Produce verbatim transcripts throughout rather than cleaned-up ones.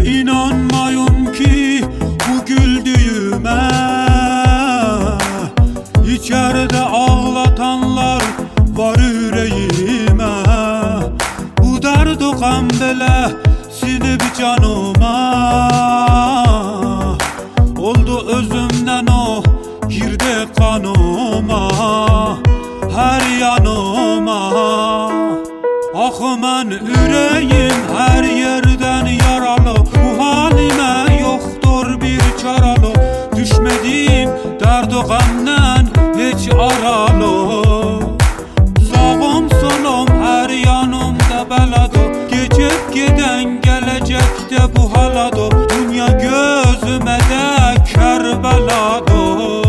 inanmayın ki bu güldüğüme. İçeride ağlatanlar var yüreğime. Bu derdu gam bile sinip canıma. Oldu özümden o girdi kanıma, her yanıma. Ah mən ürəyim hər yerdən yaralı, bu halimə yoxdur bir çaralı. Düşmədiyim dərd-i qəmdən heç aralı. Sağım solum hər yanımda bələdo, keçib gedən gələcəkdə bu halado. Dünya gözümə də Kərbəlado.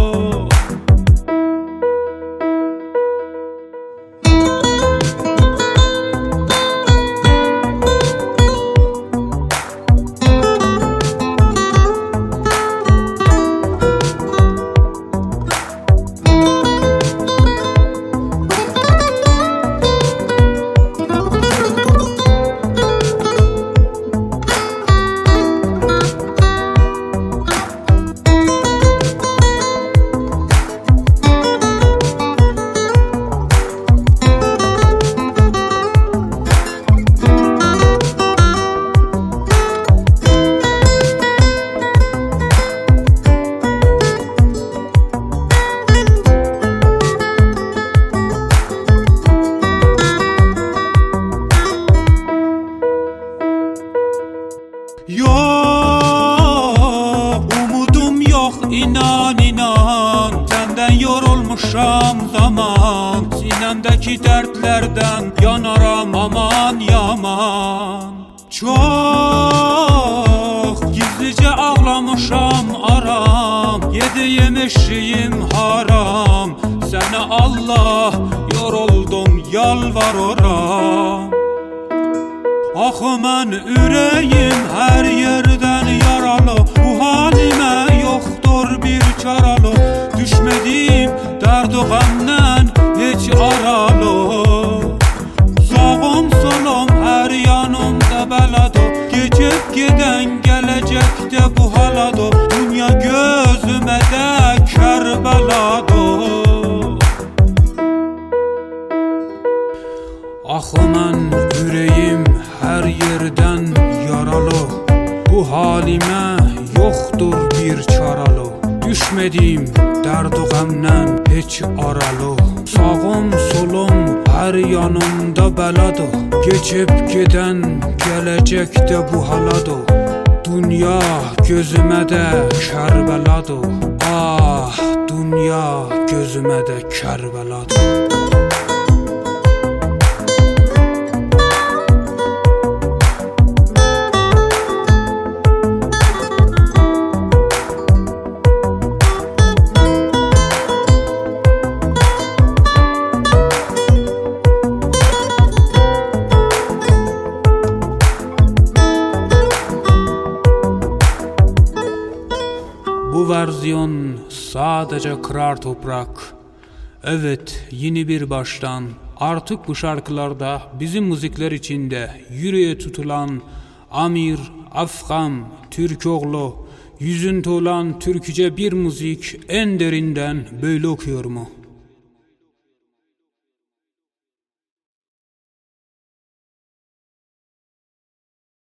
Yok, umudum yok, inan inan. Senden yorulmuşam zaman, sinemdeki dertlerden yanaram aman yaman. Çok gizlice ağlamışam aram, yediğim eşiğim haram. Sana Allah yoruldum yalvarıram. Ah mən ürəyim hər yerdən yaralı, bu halimə yoxdur bir çaralı. Düşmədiyim dərd-i qəmdən heç aralı. Sağım solum hər yanımda bələdo, keçib gedən gələcəkdə bu halado. Dünya gözümə də Kərbəlado. Ah mən ürəyim hər yerdən yaralı, bu halimə yoxdur bir çaralı. Düşmədiyim dərd-i qəmdən heç aralı. Sağım solum hər yanımda bələdo, keçib gedən gələcəkdə bu halado. Dünya gözümə də Kərbəlado. Ah, dünya gözümə də Kərbəlado. Bu versiyon sadece kırar toprak. Evet, yeni bir baştan. Artık bu şarkılarda bizim müzikler içinde yüreğe tutulan Amir, Afgam, Türkoğlu, yüzünde olan Türkçe bir müzik en derinden böyle okuyor mu?